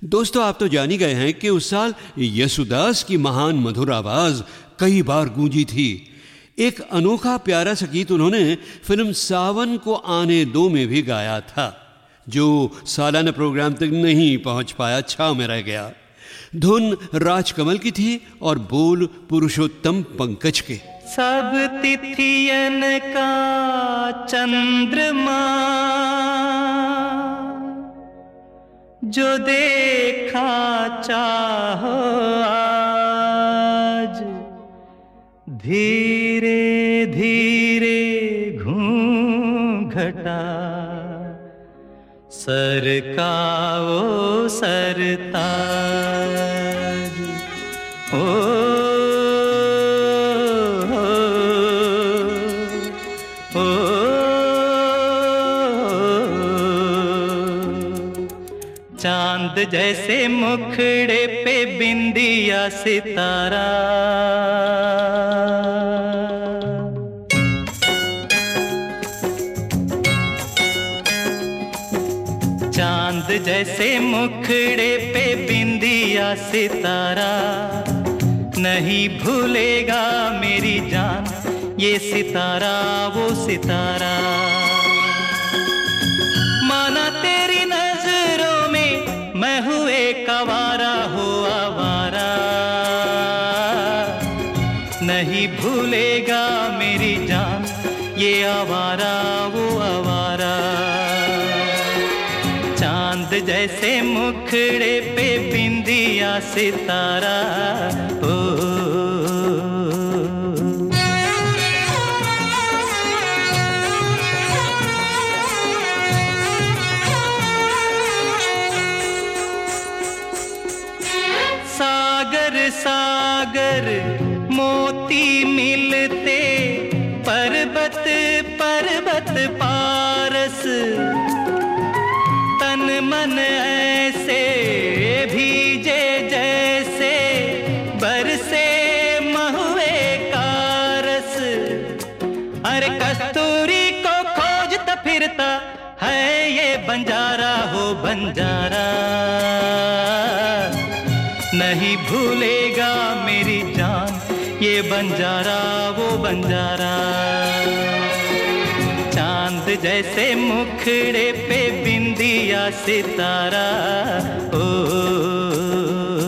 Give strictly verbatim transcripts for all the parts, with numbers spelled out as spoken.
दोस्तों, आप तो जान ही गए हैं कि उस साल यसुदास की महान मधुर आवाज कई बार गूंजी थी। एक अनोखा प्यारा सा गीत उन्होंने फिल्म सावन को आने दो में भी गाया था, जो सालाना प्रोग्राम तक नहीं पहुंच पाया, छाव में रह गया। धुन राजकमल की थी और बोल पुरुषोत्तम पंकज के। सब तिथियन का चंद्रमा जो देखा चाहो आज, धीरे धीरे घूंघटा सरकाओ सरताज। ओ चांद जैसे मुखड़े पे बिंदिया सितारा, चांद जैसे मुखड़े पे बिंदिया सितारा, नहीं भूलेगा मेरी जान ये सितारा वो सितारा। माना तेरी नजरों में मैं हूँ एक आवारा हो आवारा, नहीं भूलेगा मेरी जान ये आवारा वो आवारा। चांद जैसे मुखड़े पे बिंदिया सितारा, ओ सागर सागर मोती मिलते पर्वत पर्वत पारस, तन मन ऐसे भीजे जैसे बरसे महुए का रस। अरे कस्तूरी को खोजता फिरता है ये बंजारा हो बंजारा, नहीं भूलेगा मेरी जान ये बंजारा वो बंजारा। चांद जैसे मुखड़े पे बिंदिया सितारा, ओ, ओ, ओ,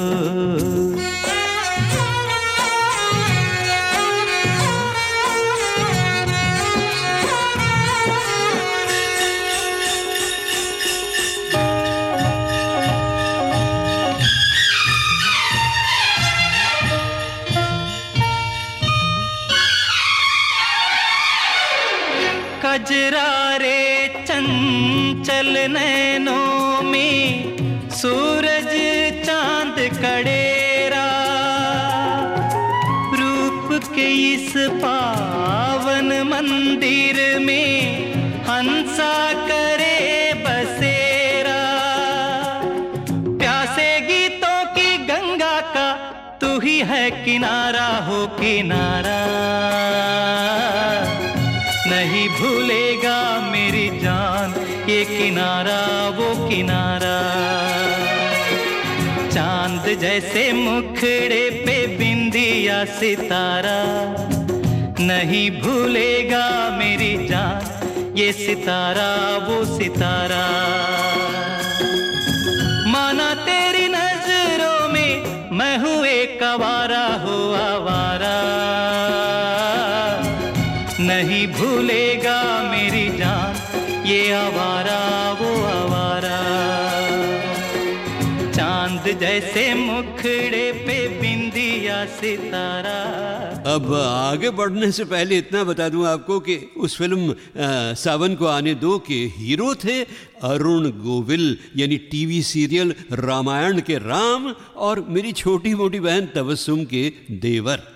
कजरारे चंचल नैनों में सूरज चांद कड़ेरा, रूप के इस पावन मंदिर में हंसा करे बसेरा। प्यासे गीतों की गंगा का तू ही है किनारा हो किनारा, नहीं भूलेगा मेरी जान ये किनारा वो किनारा। चांद जैसे मुखड़े पे बिंदिया सितारा, नहीं भूलेगा मेरी जान ये सितारा वो सितारा। माना तेरी नजरों में मैं हूँ एक आवारा हो आवारा, नहीं भूलेगा मेरी जान ये आवारा वो आवारा। चांद जैसे मुखड़े पे बिंदिया सितारा। अब आगे बढ़ने से पहले इतना बता दूं आपको कि उस फिल्म आ, सावन को आने दो के हीरो थे अरुण गोविल, यानी टीवी सीरियल रामायण के राम और मेरी छोटी मोटी बहन तबस्सुम के देवर।